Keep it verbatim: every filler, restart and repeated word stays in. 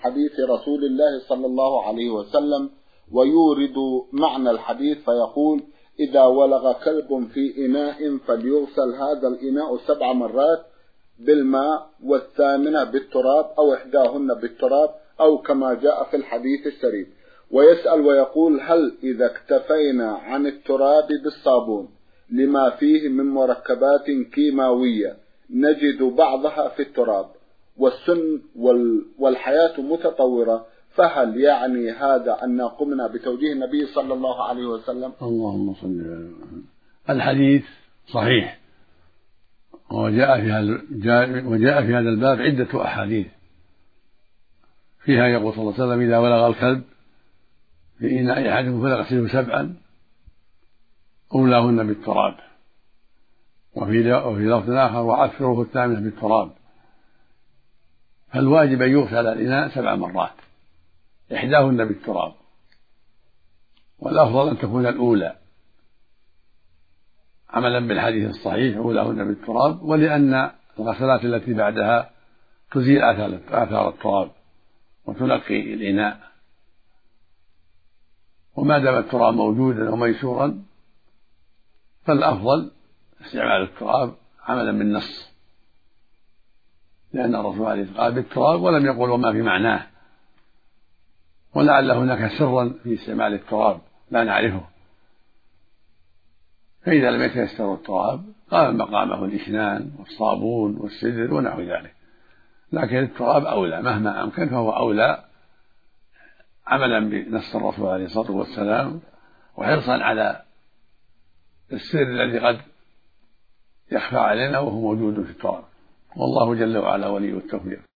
حديث رسول الله صلى الله عليه وسلم، ويورد معنى الحديث فيقول: إذا ولغ كلب في إناء فليغسل هذا الإناء سبع مرات بالماء والثامنة بالتراب أو إحداهن بالتراب، أو كما جاء في الحديث الشريف. ويسأل ويقول: هل إذا اكتفينا عن التراب بالصابون لما فيه من مركبات كيماوية نجد بعضها في التراب، والسن والحياة متطورة، فهل يعني هذا أن قمنا بتوجيه النبي صلى الله عليه وسلم؟ اللهم صل على محمد. الحديث صحيح، وجاء في هذا وجاء في هذا الباب عدة أحاديث فيها يقول صلى الله عليه وسلم: إذا ولغ الكلب في إناء أحدكم فليغسله سبعا أولاهن بالتراب، وفي لفظ آخر: وعفروه الثامنة بالتراب. فالواجب أن يغسل الإناء سبع مرات إحداهن بالتراب، والأفضل أن تكون الأولى عملا بالحديث الصحيح أولاهن بالتراب، ولأن الغسلات التي بعدها تزيل آثار التراب وتنقي الإناء، وما دام التراب موجودا وميسورا فالأفضل استعمال التراب عملا بالنص، لأن الرسول عليه الصلاة والسلام قال بالتراب ولم يقل وما في معناه، ولعل هناك سرا في استعمال التراب لا نعرفه. فإذا لم يتيسر التراب قام مقامه الإسنان والصابون والسدر ونحو ذلك، لكن التراب أولى مهما أمكن، فهو أولى عملا بنص الرسول عليه الصلاة والسلام، وحرصا على السر الذي قد يخفى علينا وهو موجود في التراب. والله جل وعلا ولي التوفيق.